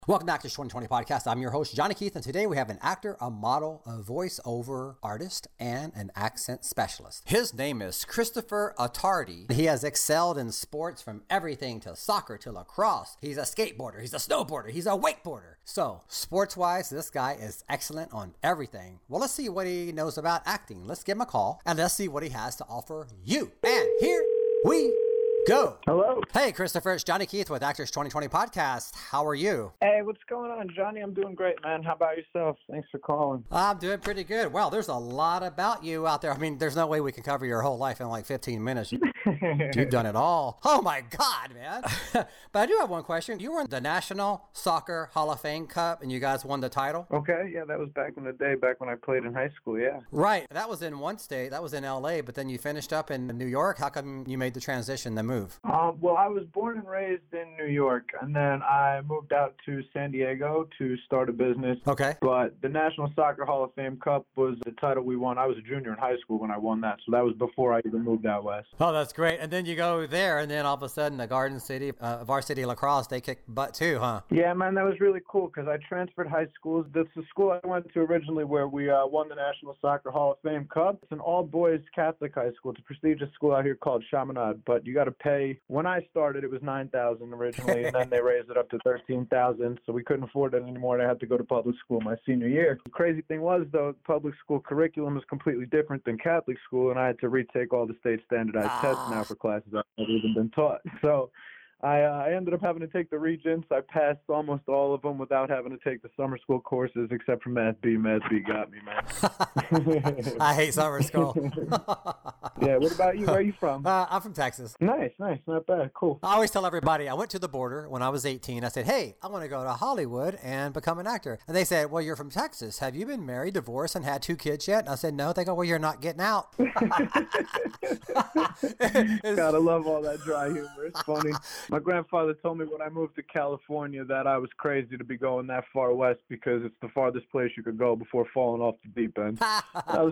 Welcome back to the 2020 podcast. I'm your host, Johnny Keith, and today we have an actor, a model, a voiceover artist, and an accent specialist. His name is Christopher Attardi. He has excelled in sports from everything to soccer to lacrosse. He's a skateboarder, he's a snowboarder, he's a wakeboarder. So, sports-wise, this guy is excellent on everything. Well, let's see what he knows about acting. Let's give him a call, and let's see what he has to offer you. And here we go. Hello. Hey, Christopher, it's Johnny Keith with Actors 2020 Podcast. How are you? Hey, what's going on, Johnny? I'm doing great, man. How about yourself? Thanks for calling. I'm doing pretty good. Well, there's a lot about you out there. I mean, there's no way we can cover your whole life in like 15 minutes. You've done it all. Oh, my God, man. But I do have one question. You were in the National Soccer Hall of Fame Cup, and you guys won the title? Okay, yeah, that was back in the day, back when I played in high school, yeah. Right. That was in one state. That was in L.A., but then you finished up in New York. How come you made the transition, the move? Well, I was born and raised in New York, and then I moved out to San Diego to start a business. Okay. But the National Soccer Hall of Fame Cup was the title we won. I was a junior in high school when I won that, so that was before I even moved out west. Oh, that's great. And then you go there, and then all of a sudden the Garden City, Varsity Lacrosse, they kick butt too, huh? Yeah, man, that was really cool because I transferred high schools. That's the school I went to originally where we won the National Soccer Hall of Fame Cup. It's an all-boys Catholic high school. It's a prestigious school out here called Chaminade, but you got to pay. When I started, it was $9,000 originally, and then they raised it up to $13,000, so we couldn't afford it anymore, and I had to go to public school my senior year. The crazy thing was, though, public school curriculum is completely different than Catholic school, and I had to retake all the state standardized tests now for classes I've never even been taught. So I ended up having to take the Regents. I passed almost all of them without having to take the summer school courses, except for Math B. Math B got me, man. I hate summer school. Yeah, what about you? Where are you from? I'm from Texas. Nice, not bad, cool. I always tell everybody, I went to the border when I was 18. I said, hey, I want to go to Hollywood and become an actor. And they said, well, you're from Texas. Have you been married, divorced, and had 2 kids yet? And I said, no. They go, well, you're not getting out. Gotta love all that dry humor. It's funny. My grandfather told me when I moved to California that I was crazy to be going that far west because it's the farthest place you could go before falling off the deep end. I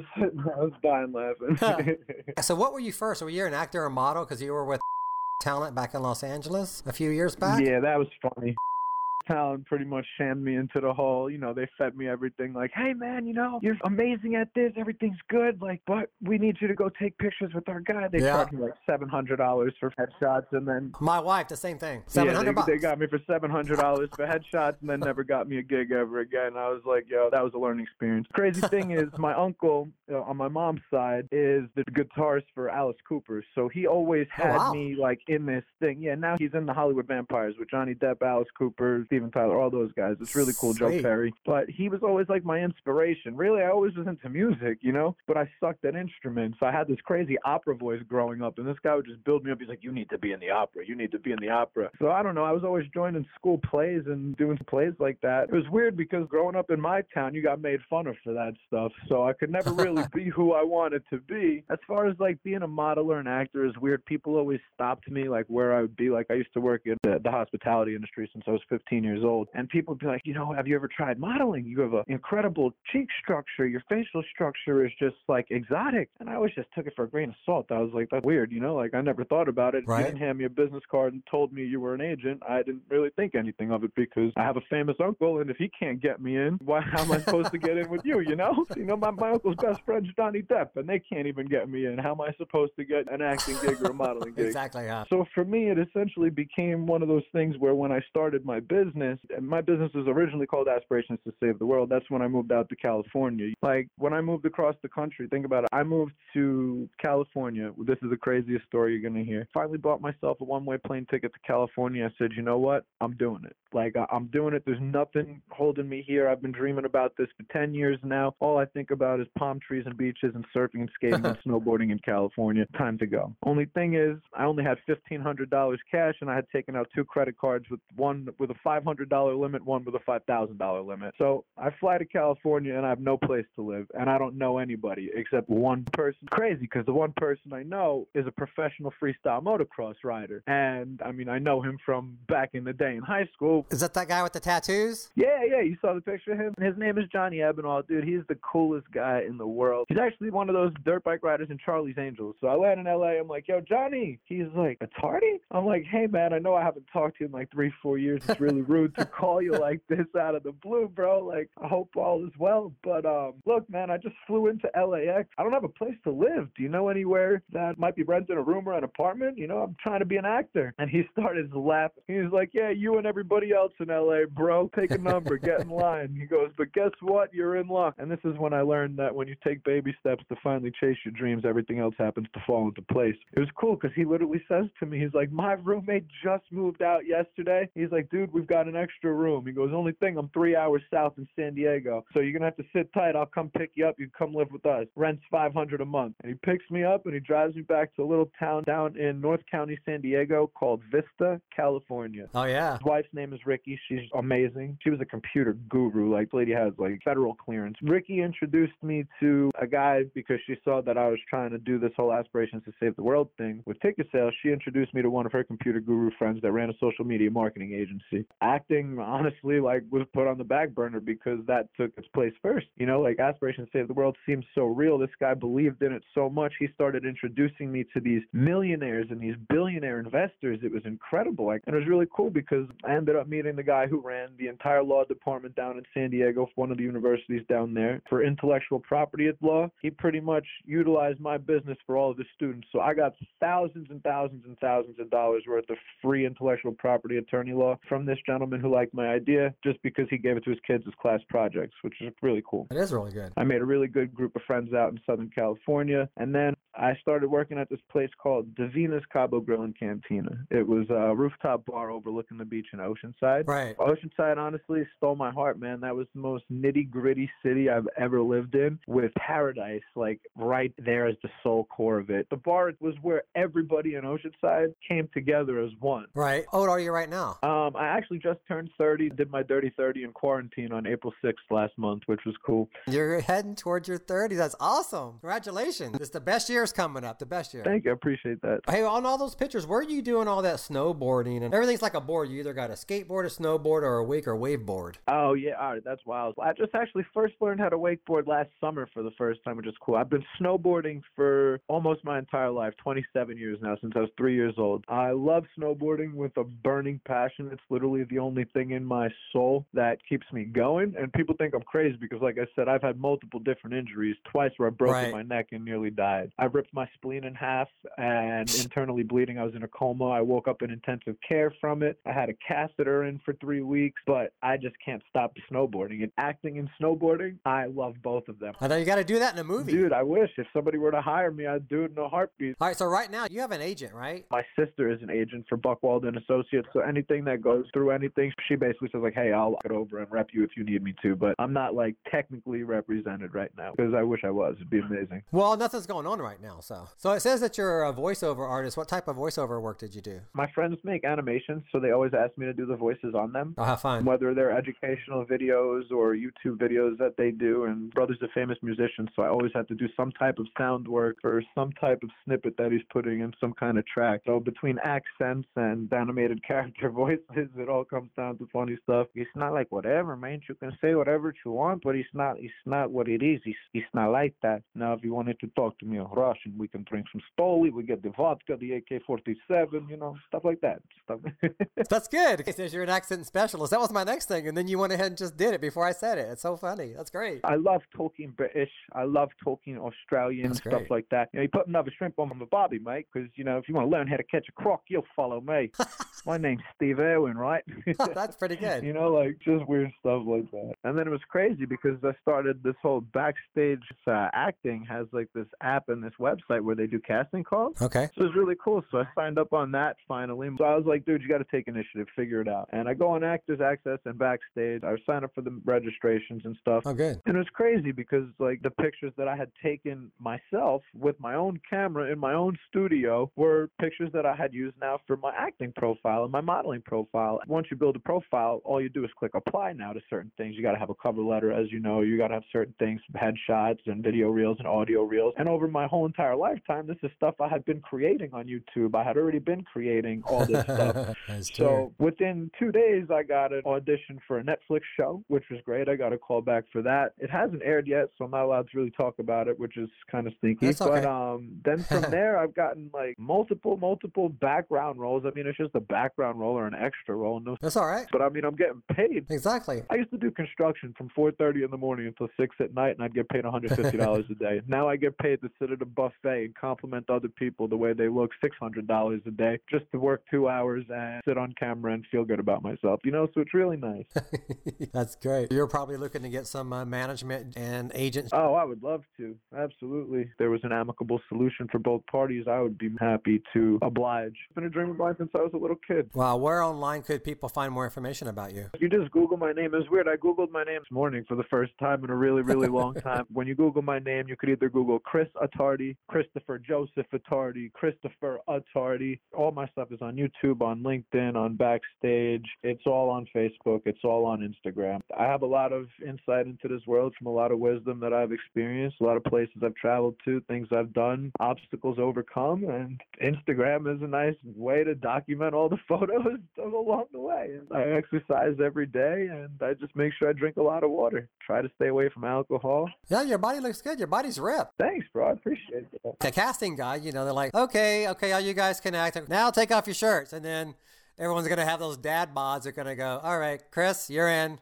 was dying laughing. So what were you first? Were you an actor or model because you were with Talent back in Los Angeles a few years back? Yeah, that was funny. Talent pretty much shammed me into the hall. You know, they fed me everything like, hey, man, you know, you're amazing at this. Everything's good. Like, but we need you to go take pictures with our guy. They charged me like $700 for headshots. And then my wife, the same thing. $700. They got me for $700 for headshots and then never got me a gig ever again. I was like, yo, that was a learning experience. Crazy thing is my uncle on my mom's side is the guitarist for Alice Cooper. So he always had me like in this thing. Yeah, now he's in the Hollywood Vampires with Johnny Depp, Alice Cooper, Steven Tyler, all those guys. It's really cool. Joe Perry. But he was always like my inspiration. Really, I always was into music, you know, but I sucked at instruments. I had this crazy opera voice growing up, and this guy would just build me up. He's like, you need to be in the opera. You need to be in the opera. So I don't know. I was always joining school plays and doing plays like that. It was weird because growing up in my town, you got made fun of for that stuff. So I could never really be who I wanted to be. As far as like being a model or an actor is weird. People always stopped me like where I would be. Like I used to work in the hospitality industry since I was 15 years old. And people would be like, you know, have you ever tried modeling? You have an incredible cheek structure. Your facial structure is just like exotic. And I always just took it for a grain of salt. I was like, that's weird, you know, like I never thought about it. Right. You didn't hand me a business card and told me you were an agent. I didn't really think anything of it because I have a famous uncle, and if he can't get me in, how am I supposed to get in with you, you know? You know, my uncle's best friend's Johnny Depp, and they can't even get me in. How am I supposed to get an acting gig or a modeling gig? Exactly. Yeah. So for me, it essentially became one of those things where when I started my business, and my business was originally called Aspirations to Save the World. That's when I moved out to California. Like when I moved across the country, think about it. I moved to California. This is the craziest story you're going to hear. Finally bought myself a one-way plane ticket to California. I said, you know what? I'm doing it. Like I'm doing it. There's nothing holding me here. I've been dreaming about this for 10 years now. All I think about is palm trees and beaches and surfing and skating and snowboarding in California. Time to go. Only thing is, I only had $1,500 cash, and I had taken out 2 credit cards, with one with a $500 limit, one with a $5,000 limit. So I fly to California, and I have no place to live, and I don't know anybody except one person. Crazy, because the one person I know is a professional freestyle motocross rider, and I mean, I know him from back in the day in high school. Is that guy with the tattoos? Yeah, you saw the picture of him. His name is Johnny Ebenall, dude. He's the coolest guy in the world. He's actually one of those dirt bike riders in Charlie's Angels. So I land in LA. I'm like, yo, Johnny. He's like, Attardi? I'm like, hey, man, I know I haven't talked to you in like 3-4 years. It's really rude to call you like this out of the blue, bro. Like, I hope all is well. But look, man, I just flew into LAX. I don't have a place to live. Do you know anywhere that might be renting a room or an apartment? You know, I'm trying to be an actor. And he started laughing. He was like, yeah, you and everybody else in LA, bro. Take a number, get in line. He goes, but guess what? You're in luck. And this is when I learned that when you take baby steps to finally chase your dreams, everything else happens to fall into place. It was cool because he literally says to me, he's like, my roommate just moved out yesterday. He's like, dude, we've got an extra room. He goes, only thing, I'm 3 hours south in San Diego. So you're going to have to sit tight. I'll come pick you up. You come live with us. Rent's $500 a month. And he picks me up and he drives me back to a little town down in North County, San Diego called Vista, California. Oh, yeah. His wife's name is Ricky. She's amazing. She was a computer guru. Like, the lady has like federal clearance. Ricky introduced me to a guy because she saw that I was trying to do this whole aspirations to save the world thing with ticket sales. She introduced me to one of her computer guru friends that ran a social media marketing agency. Acting, honestly, like, was put on the back burner because that took its place first. You know, like, aspirations to save the world seems so real. This guy believed in it so much. He started introducing me to these millionaires and these billionaire investors. It was incredible. Like, and it was really cool because I ended up meeting the guy who ran the entire law department down in San Diego for one of the universities down there for intellectual property law. He pretty much utilized my business for all of his students. So I got thousands and thousands and thousands of dollars worth of free intellectual property attorney law from this gentleman who liked my idea just because he gave it to his kids as class projects, which is really cool. It is really good. I made a really good group of friends out in Southern California. And then I started working at this place called Davina's Cabo Grill and Cantina. It was a rooftop bar overlooking the beach in Oceanside. Right. Oceanside, honestly, stole my heart, man. That was the most nitty-gritty city I've ever lived in, with paradise, like, right there as the sole core of it. The bar was where everybody in Oceanside came together as one. Right. How old are you right now? I actually just turned 30, did my dirty 30 in quarantine on April 6th last month, which was cool. You're heading towards your 30s. That's awesome. Congratulations. It's the best year's coming up, the best year. Thank you. I appreciate that. Hey, on all those pictures, where are you doing all that snowboarding? And everything's like a board. You either got a skateboard, a snowboard, or a wake or wave board. Oh, yeah. All right. That's wild. I just actually first learned how to wakeboard last summer for the first time, which is cool. I've been snowboarding for almost my entire life, 27 years now, since I was 3 years old. I love snowboarding with a burning passion. It's literally the only thing in my soul that keeps me going. And people think I'm crazy because, like I said, I've had multiple different injuries, twice where I broke my neck and nearly died. I ripped my spleen in half and internally bleeding. I was in a coma. I woke up in intensive care from it. I had a catheter in for 3 weeks, but I just can't stop snowboarding. And acting and snowboarding, I love both of them. I know you got to do that in a movie. Dude, I wish. If somebody were to hire me, I'd do it in a heartbeat. All right, so right now you have an agent, right? My sister is an agent for Buckwald and Associates, so anything that goes through anything, she basically says, like, hey, I'll get over and rep you if you need me to, but I'm not, like, technically represented right now because I wish I was. It'd be amazing. Well, nothing's going on right now, so it says that you're a voiceover artist. What type of voiceover work did you do? My friends make animations, so they always ask me to do the voices on them. Oh, how fun. Whether they're educational videos or YouTube videos that they do, and brother's a famous musician, so I always have to do some type of sound work or some type of snippet that he's putting in some kind of track. So between accents and animated character voices, it all comes down to funny stuff. It's not like whatever, man. You can say whatever you want, but it's not what it is. It's not like that. Now, if you wanted to talk to me in Russian, we can drink some Stoli, we get the vodka, the AK-47, you know, stuff like that. That's good. It says you're an accent specialist. That was my next thing, and then you went ahead and just did it before I said it. It's so funny. That's great. I love talking British. I love talking Australian, stuff like that. You know, you put another shrimp on my bobby, mate, because, you know, if you want to learn how to catch a croc, you'll follow me. My name's Steve Irwin, right? That's pretty good. You know, like, just weird stuff like that. And then it was crazy because I started this whole backstage acting has, like, this app and this website where they do casting calls. Okay. So it was really cool. So I signed up on that finally. So I was like, dude, you got to take initiative, figure it out. And I go on Actors Access and Backstage. I signed up for the registrations and stuff. Oh, good. And it was crazy because, like, the pictures that I had taken myself with my own camera in my own studio were pictures that I had used now for my acting profile and my modeling profile. Once you build a profile, all you do is click apply now to certain things. You got to have a cover letter, as you know. You got to have certain things, headshots and video reels and audio reels. And over my whole entire lifetime, this is stuff I had been creating on YouTube. I had already been creating all this stuff. So within 2 days, I got an audition for a Netflix show, which was great. I got a call back for that. It hasn't aired yet, so I'm not allowed to really talk about it, which is kind of sneaky. That's okay. But then from there, I've gotten like multiple background roles. I mean, it's just a background role or an extra role. No That's all right. But I mean, I'm getting paid. Exactly. I used to do construction from 4:30 in the morning until 6 at night, and I'd get paid $150 a day. Now I get paid to sit at a buffet and compliment other people the way they look, $600 a day, just to work 2 hours and sit on camera and feel good about myself. You know, so it's really nice. That's great. You're probably looking to get some management and agents. Oh, I would love to. Absolutely. If there was an amicable solution for both parties, I would be happy to oblige. It's been a dream of mine since I was a little kid. Wow, where online could people find more information about you? You just Google my name. It's weird. I Googled my name this morning for the first time in a really, really long time. When you Google my name, you could either Google Chris Attardi, Christopher Joseph Attardi, Christopher Attardi. All my stuff is on YouTube, on LinkedIn, on Backstage. It's all on Facebook. It's all on Instagram. I have a lot of insight into this world from a lot of wisdom that I've experienced, a lot of places I've traveled to, things I've done, obstacles overcome, and Instagram is a nice way to document all the photos along the way. I exercise every day, and I just make sure I drink a lot of water. Try to stay away from alcohol. Yeah, your body looks good. Your body's ripped. Thanks, bro. I appreciate it. The casting guy, you know, they're like, okay, all you guys can act. Now take off your shirts. And then everyone's going to have those dad bods. They're going to go, all right, Chris, you're in.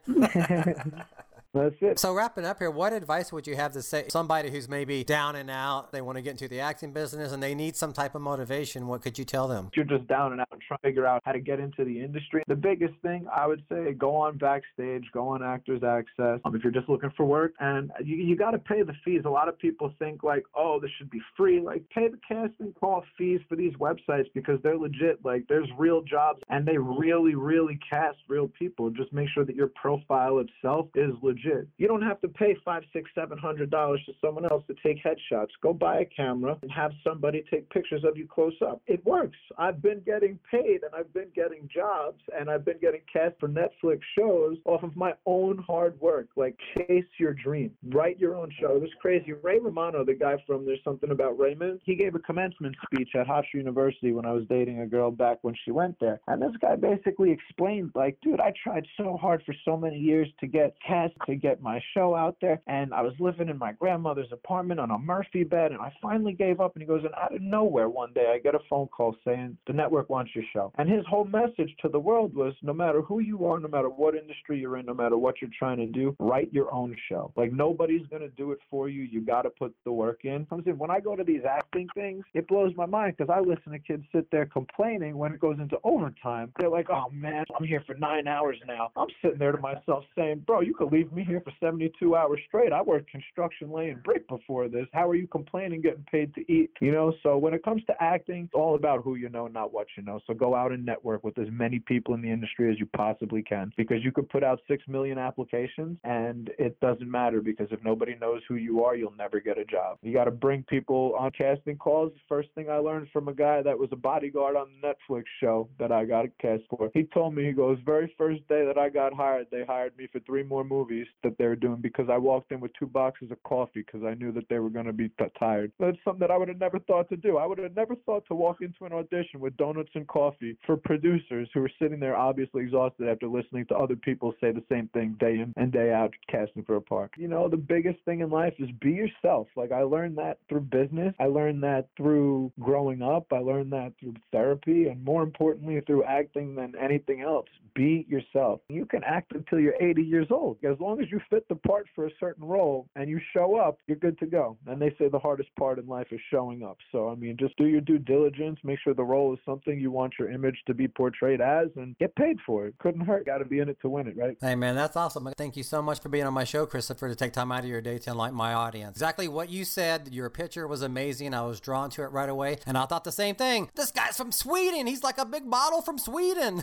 That's it. So wrapping up here, what advice would you have to say somebody who's maybe down and out, they want to get into the acting business and they need some type of motivation? What could you tell them? If you're just down and out and trying to figure out how to get into the industry, the biggest thing I would say, go on Backstage, go on Actors Access. If you're just looking for work, and you got to pay the fees. A lot of people think like, oh, this should be free. Like, pay the casting call fees for these websites because they're legit. Like, there's real jobs and they really, really cast real people. Just make sure that your profile itself is legit. You don't have to pay $500, $600, $700 to someone else to take headshots. Go buy a camera and have somebody take pictures of you close up. It works. I've been getting paid and I've been getting jobs and I've been getting cast for Netflix shows off of my own hard work. Like, chase your dream. Write your own show. It was crazy. Ray Romano, the guy from There's Something About Raymond, he gave a commencement speech at Hofstra University when I was dating a girl back when she went there. And this guy basically explained, like, dude, I tried so hard for so many years to get cast, to get my show out there, and I was living in my grandmother's apartment on a Murphy bed, and I finally gave up. And he goes, and out of nowhere one day I get a phone call saying the network wants your show. And his whole message to the world was, no matter who you are, no matter what industry you're in, no matter what you're trying to do, write your own show. Like, nobody's going to do it for you. You got to put the work in. When I go to these acting things, it blows my mind because I listen to kids sit there complaining when it goes into overtime. They're like, oh man, I'm here for 9 hours now. I'm sitting there to myself saying, bro, you could leave me here for 72 hours straight. I worked construction laying brick before this. How are you complaining getting paid to eat? You know, so when it comes to acting, it's all about who you know, not what you know. So go out and network with as many people in the industry as you possibly can, because you could put out 6 million applications and it doesn't matter, because if nobody knows who you are, you'll never get a job. You got to bring people on casting calls. The first thing I learned from a guy that was a bodyguard on the Netflix show that I got a cast for, he told me, he goes, very first day that I got hired, they hired me for 3 more movies that they were doing because I walked in with 2 boxes of coffee because I knew that they were going to be tired. That's something that I would have never thought to do. I would have never thought to walk into an audition with donuts and coffee for producers who were sitting there obviously exhausted after listening to other people say the same thing day in and day out casting for a part. You know, the biggest thing in life is be yourself. Like, I learned that through business. I learned that through growing up. I learned that through therapy, and more importantly through acting than anything else. Be yourself. You can act until you're 80 years old. As long as you fit the part for a certain role and you show up, you're good to go. And they say the hardest part in life is showing up. So, I mean, just do your due diligence. Make sure the role is something you want your image to be portrayed as, and get paid for it. Couldn't hurt. Got to be in it to win it, right? Hey, man, that's awesome. Thank you so much for being on my show, Christopher, to take time out of your day to enlighten my audience. Exactly what you said. Your picture was amazing. I was drawn to it right away. And I thought the same thing. This guy's from Sweden. He's like a big model from Sweden.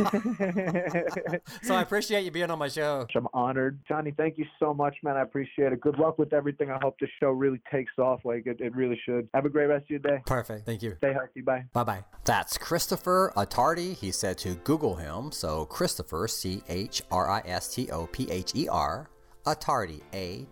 So I appreciate you being on my show. I'm honored. Johnny, thank you so much, man. I appreciate it. Good luck with everything. I hope this show really takes off like it really should. Have a great rest of your day. Perfect. Thank you. Stay healthy. Bye. Bye-bye. That's Christopher Attardi. He said to Google him. So Christopher, Christopher, Attardi,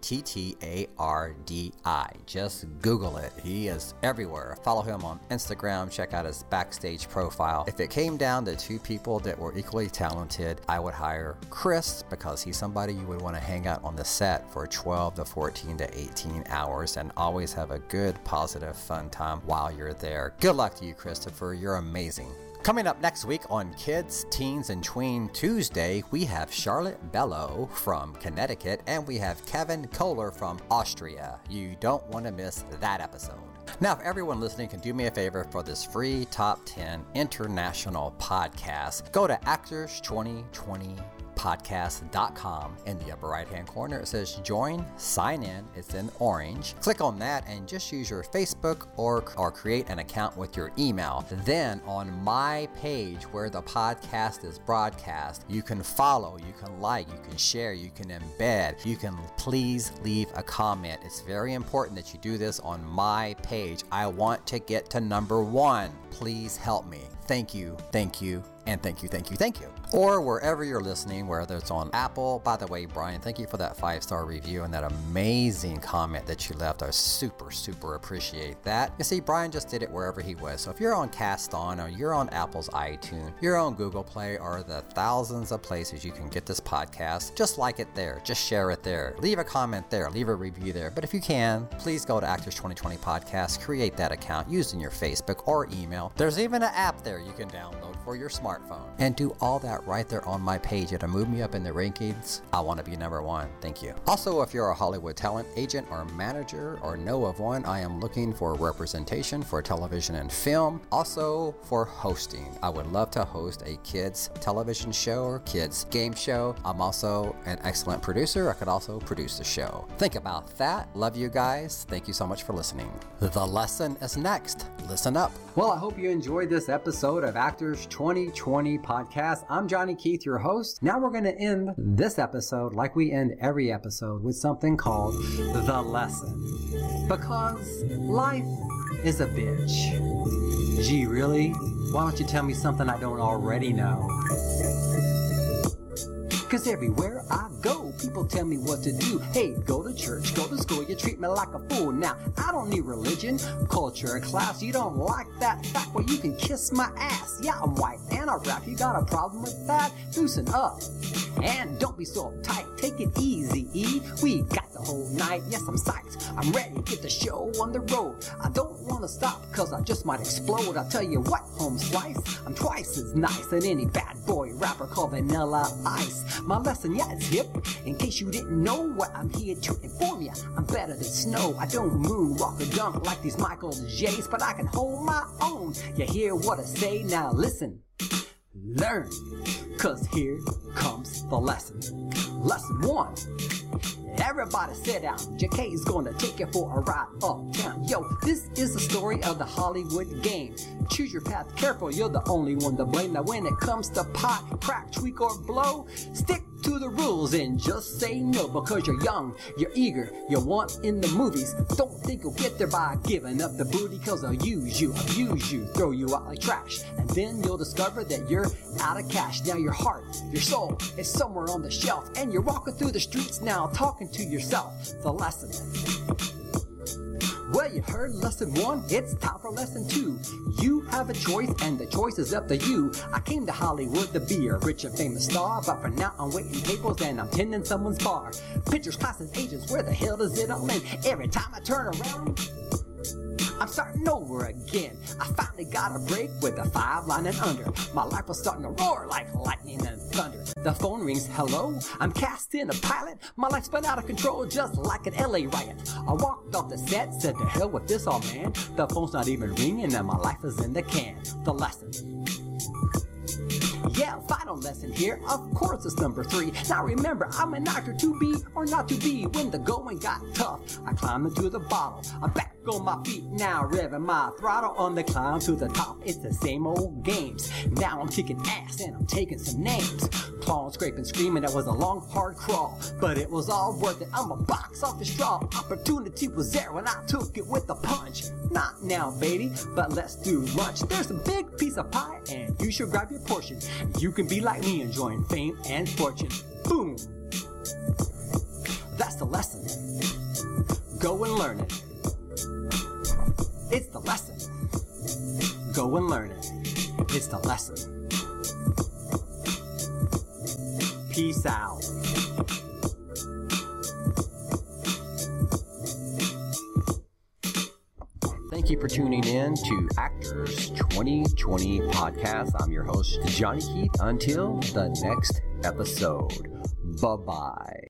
Attardi. Just Google it. He is everywhere. Follow him on Instagram. Check out his Backstage profile. If it came down to 2 people that were equally talented, I would hire Chris, because he's somebody you would want to hang out on the set for 12 to 14 to 18 hours and always have a good, positive, fun time while you're there. Good luck to you, Christopher. You're amazing. Coming up next week on Kids, Teens, and Tween Tuesday, we have Charlotte Bello from Connecticut and we have Kevin Kohler from Austria. You don't want to miss that episode. Now, if everyone listening can do me a favor for this free Top 10 International podcast, go to Actors2020podcast.com. In the upper right hand corner, it says join, sign in. It's in orange. Click on that and just use your Facebook or create an account with your email. Then on my page where the podcast is broadcast, you can follow, you can like, you can share, you can embed, you can please leave a comment. It's very important that you do this on my page. I want to get to number 1. Please help me. Thank you, thank you, and thank you, thank you, thank you. Or wherever you're listening, whether it's on Apple. By the way, Brian, thank you for that 5-star review and that amazing comment that you left. I super appreciate that. You see, Brian just did it wherever he was. So if you're on Cast On, or you're on Apple's iTunes, you're on Google Play, or the thousands of places you can get this podcast, just like it there. Just share it there. Leave a comment there. Leave a review there. But if you can, please go to Actors 2020 Podcast, create that account using your Facebook or email. There's even an app there you can download for your smartphone. And do all that right there on my page. It'll move me up in the rankings. I want to be number 1. Thank you. Also, if you're a Hollywood talent agent or manager or know of one, I am looking for representation for television and film. Also for hosting. I would love to host a kids television show or kids game show. I'm also an excellent producer. I could also produce the show. Think about that. Love you guys. Thank you so much for listening. The lesson is next. Listen up. Well, I hope you enjoyed this episode of Actors 2020 Podcast. I'm Johnny Keith, your host. Now we're going to end this episode like we end every episode with something called The Lesson. Because life is a bitch. Gee, really? Why don't you tell me something I don't already know? Cause everywhere I go, people tell me what to do. Hey, go to church, go to school, you treat me like a fool. Now, I don't need religion, culture, and class. You don't like that fact? Well, you can kiss my ass. Yeah, I'm white and I rap. You got a problem with that? Loosen up. And don't be so uptight. Take it easy, E. We got the whole night. Yes, I'm psyched. I'm ready to get the show on the road. I don't want to stop cause I just might explode. I'll tell you what, home slice, I'm twice as nice than any bad boy rapper called Vanilla Ice. My lesson, yeah, it's hip. In case you didn't know what I'm here to inform ya, I'm better than snow. I don't moon rock or dunk like these Michael J's, but I can hold my own. You hear what I say? Now listen, learn, cause here comes the lesson. Lesson 1. Everybody sit down. JK is gonna take you for a ride uptown. Yo, this is the story of the Hollywood game. Choose your path careful, you're the only one to blame. Now when it comes to pot, crack, tweak, or blow, stick to the rules and just say no. Because you're young, you're eager, you want in the movies. Don't think you'll get there by giving up the booty. Cause they'll use you, abuse you, throw you out like trash. And then you'll discover that you're out of cash. Now your heart, your soul is somewhere on the shelf. And you're walking through the streets now talking to yourself. The lesson. Well, you heard lesson 1, it's time for lesson 2. You have a choice and the choice is up to you. I came to Hollywood to be a rich and famous star, but for now I'm waiting tables and I'm tending someone's bar. Pictures, classes, agents, where the hell does it all end? Every time I turn around, I'm starting over again. I finally got a break with a 5 line and under. My life was starting to roar like lightning and thunder. The phone rings, hello, I'm cast in a pilot. My life's been out of control just like an LA riot. I walked off the set, said to hell with this all man. The phone's not even ringing and my life is in the can. The lesson. Yeah, final lesson here, of course it's number 3. Now remember, I'm an actor to be or not to be. When the going got tough, I climbed into the bottle. I'm back on my feet now, revving my throttle on the climb to the top. It's the same old games. Now I'm kicking ass and I'm taking some names. Clawing, scraping, screaming, it was a long, hard crawl. But it was all worth it, I'm a box off the straw. Opportunity was there and I took it with a punch. Not now, baby, but let's do lunch. There's a big piece of pie and you should grab your portion. You can be like me, enjoying fame and fortune. Boom! That's the lesson. Go and learn it. It's the lesson. Go and learn it. It's the lesson. Peace out. Thank you for tuning in to Actors 2020 Podcast. I'm your host, Johnny Keith. Until the next episode, bye-bye.